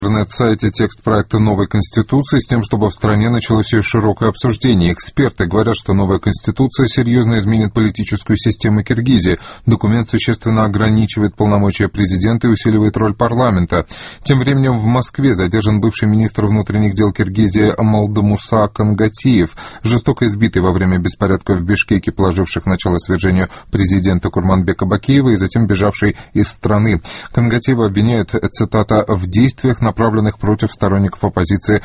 В интернет-сайте текст проекта новой Конституции с тем, чтобы в стране началось ее широкое обсуждение. Эксперты говорят, что новая Конституция серьезно изменит политическую систему Киргизии. Документ существенно ограничивает полномочия президента и усиливает роль парламента. Тем временем в Москве задержан бывший министр внутренних дел Киргизии Молдамуса Кангатиев, жестоко избитый во время беспорядков в Бишкеке, положивших начало свержению президента Курманбека Бакиева и затем бежавший из страны. Кангатиева обвиняют, цитата, в действиях, направленных против сторонников оппозиции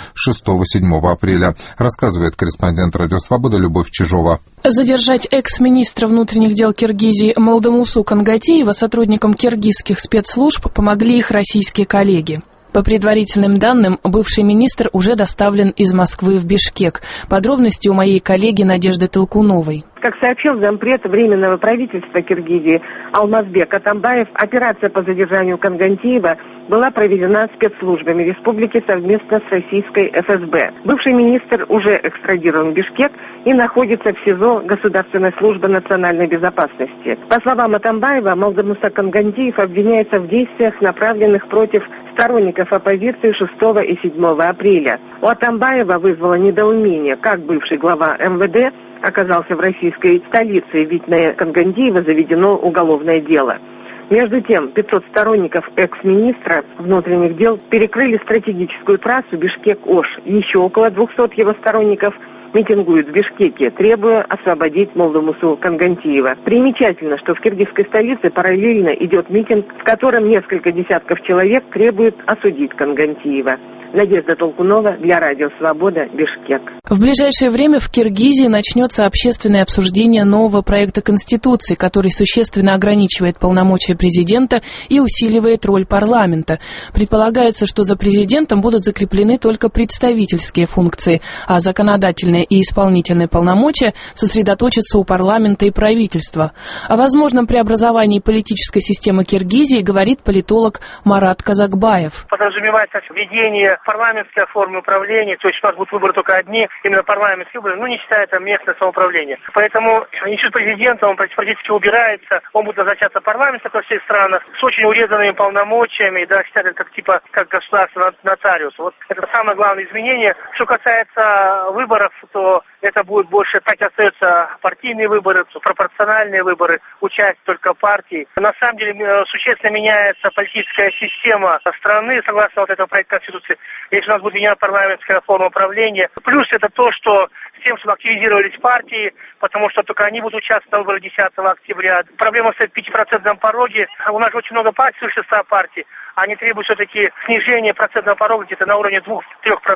6-7 апреля, рассказывает корреспондент «Радио Свобода» Любовь Чижова. Задержать экс-министра внутренних дел Киргизии Молдамусу Кангатиева сотрудникам киргизских спецслужб помогли их российские коллеги. По предварительным данным, бывший министр уже доставлен из Москвы в Бишкек. Подробности у моей коллеги Надежды Толкуновой. Как сообщил зампред Временного правительства Киргизии Алмазбек Атамбаев, операция по задержанию Кангатиева была проведена спецслужбами республики совместно с российской ФСБ. Бывший министр уже экстрадирован в Бишкек и находится в СИЗО Государственной службы национальной безопасности. По словам Атамбаева, Молдамуса Кангатиев обвиняется в действиях, направленных против сторонников оппозиции 6 и 7 апреля. У Атамбаева вызвало недоумение, как бывший глава МВД оказался в российской столице, ведь на Кангатиева заведено уголовное дело. Между тем, 500 сторонников экс-министра внутренних дел перекрыли стратегическую трассу Бишкек-Ош. Еще около 200 его сторонников митингуют в Бишкеке, требуя освободить Молдамусу Кангатиева. Примечательно, что в киргизской столице параллельно идет митинг, в котором несколько десятков человек требуют осудить Кангатиева. Надежда Толкунова для Радио Свобода, Бишкек. В ближайшее время в Киргизии начнется общественное обсуждение нового проекта Конституции, который существенно ограничивает полномочия президента и усиливает роль парламента. Предполагается, что за президентом будут закреплены только представительские функции, а законодательные и исполнительные полномочия сосредоточатся у парламента и правительства. О возможном преобразовании политической системы Киргизии говорит политолог Марат Казакбаев. Подразумевается введение парламентской формы управления, то есть у нас будут выборы только одни, именно парламентские выборы, не считая там местное самоуправление. Поэтому институт президента, он практически убирается, он будет назначаться парламентом во всех странах с очень урезанными полномочиями, да, считают как государственный нотариус. Вот это самое главное изменение. Что касается выборов, то это будет больше, так и остаются партийные выборы, пропорциональные выборы, участие только партий. На самом деле существенно меняется политическая система страны, согласно вот этого проекта Конституции, если у нас будет меняться парламентская форма управления. Плюс это то, что с тем, чтобы активизировались партии, потому что только они будут участвовать на выборах 10 октября. Проблема с 5% пороге. У нас же очень много партий, свыше 100 партий. Они требуют все-таки снижения процентного порога где-то на уровне 2-3%,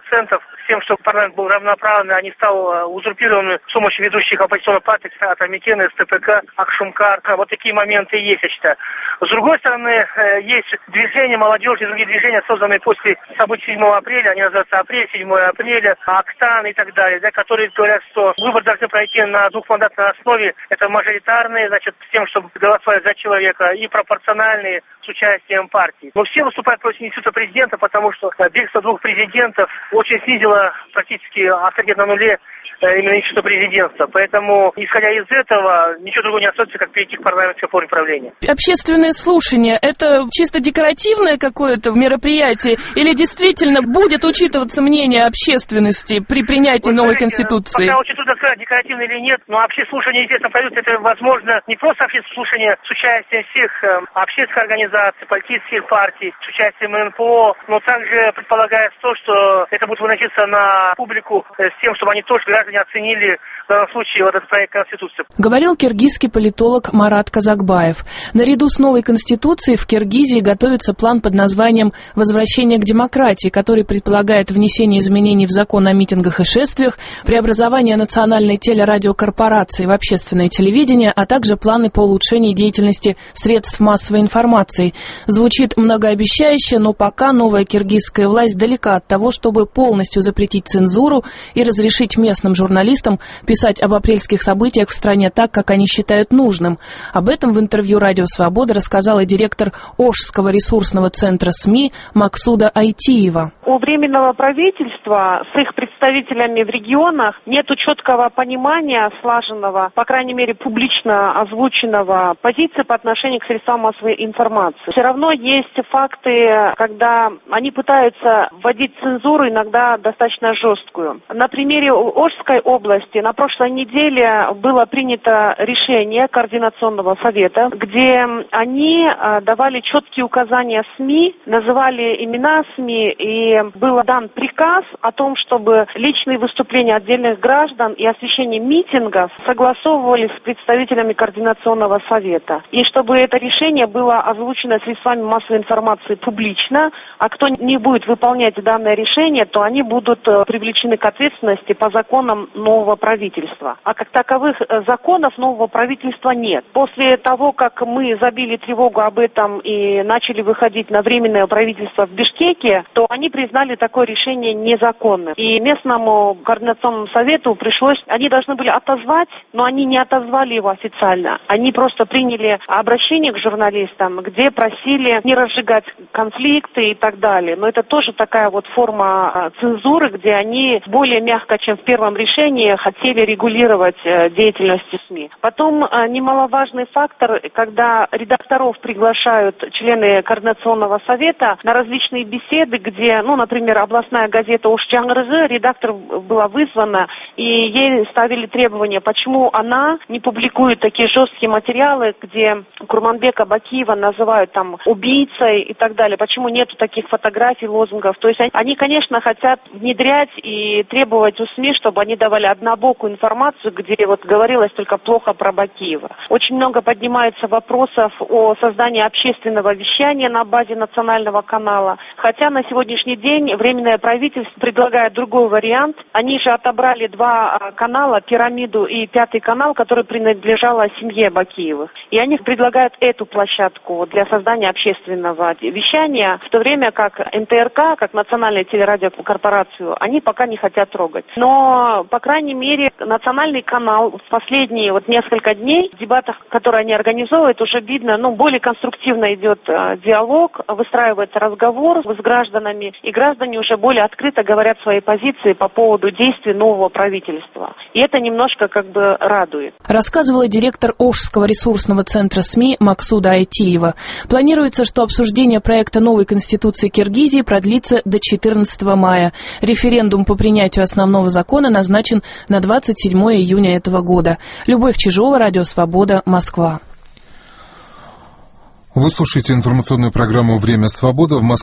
с тем, чтобы парламент был равноправный, а не стал узурпированным с помощью ведущих оппозиционных партий, Атамекен, СТПК, Акшумкар. Вот такие моменты есть, я считаю. С другой стороны, есть движения молодежи и другие движения, созданные после событий 7 апреля, они называются «Апрель», 7 апреля, «Октан» и так далее, да, которые говорят, что выборы должны пройти на двухмандатной основе. Это мажоритарные, значит, с тем, чтобы голосовать за человека, и пропорциональные с участием партий. Но все выступают против института президента, потому что бегство двух президентов очень снизило практически авторитет на нуле именно института президентства. Поэтому, исходя из этого, ничего другого не остается, как перейти к парламентской форме правления. Общественные слушания – это чисто декоративное какое-то мероприятие или действительно будет учитываться мнение общественности при принятии новой Конституции? Пока очень трудно сказать, декоративно или нет, но общественные слушания, естественно, пройдут. Это возможно не просто общественные слушания с участием всех общественных организаций, политических партий, с участием НПО, но также предполагается то, что это будет выноситься на публику с тем, чтобы они тоже, граждане, оценили в данном случае вот этот проект Конституции. Говорил киргизский политолог Марат Казакбаев. Наряду с новой Конституцией в Киргизии готовится план под названием «Возвращение к демократии», который предполагает внесение изменений в закон о митингах и шествиях, преобразование национальной телерадиокорпорации в общественное телевидение, а также планы по улучшению деятельности средств массовой информации. Звучит многообещающе, но пока новая киргизская власть далека от того, чтобы полностью запретить цензуру и разрешить местным журналистам писать об апрельских событиях в стране так, как они считают нужным. Об этом в интервью «Радио Свобода» рассказала директор Ошского ресурсного центра СМИ Максуда Айтиева. У Временного правительства с их представителями представителями в регионах нету четкого понимания слаженного, по крайней мере, публично озвученного позиции по отношению к средствам массовой информации. Все равно есть факты, когда они пытаются вводить цензуру, иногда достаточно жесткую. На примере Ошской области на прошлой неделе было принято решение Координационного совета, где они давали четкие указания СМИ, называли имена СМИ, и был дан приказ о том, чтобы личные выступления отдельных граждан и освещение митингов согласовывались с представителями Координационного совета. И чтобы это решение было озвучено средствами массовой информации публично, а кто не будет выполнять данное решение, то они будут привлечены к ответственности по законам нового правительства. А как таковых законов нового правительства нет. После того, как мы забили тревогу об этом и начали выходить на временное правительство в Бишкеке, то они признали такое решение незаконным. И местному Координационному совету пришлось, они должны были отозвать, но они не отозвали его официально. Они просто приняли обращение к журналистам, где просили не разжигать конфликты и так далее. Но это тоже такая вот форма цензуры, где они более мягко, чем в первом решении, хотели регулировать деятельность СМИ. Потом немаловажный фактор, когда редакторов приглашают члены Координационного совета на различные беседы, где, например, областная газета «Ошчангрызы», редактор была вызвана, и ей ставили требования, почему она не публикует такие жесткие материалы, где Курманбека Бакиева называют там убийцей и так далее, почему нету таких фотографий, лозунгов. То есть они, конечно, хотят внедрять и требовать у СМИ, чтобы они давали однобокую информацию, где вот говорилось только плохо про Бакиева. Очень много поднимается вопросов о создании общественного вещания на базе национального канала. Хотя на сегодняшний день Временное правительство предлагает другой вариант. Они же отобрали два канала, «Пирамиду» и «Пятый канал», который принадлежал семье Бакиевых. И они предлагают эту площадку для создания общественного вещания, в то время как НТРК, как Национальная телерадиокорпорацию, они пока не хотят трогать. Но, по крайней мере, национальный канал в последние несколько дней в дебатах, которые они организовывают, уже видно, более конструктивно идет диалог, выстраивается разговор с гражданами, и граждане уже более открыто говорят свои позиции по поводу действий нового правительства. И это немножко радует. Рассказывала директор Ошского ресурсного центра СМИ Максуда Айтиева. Планируется, что обсуждение проекта новой Конституции Киргизии продлится до 14 мая. Референдум по принятию основного закона назначен на 27 июня этого года. Любовь Чижова, Радио Свобода, Москва. Вы слушаете информационную программу «Время свободы» в Москве.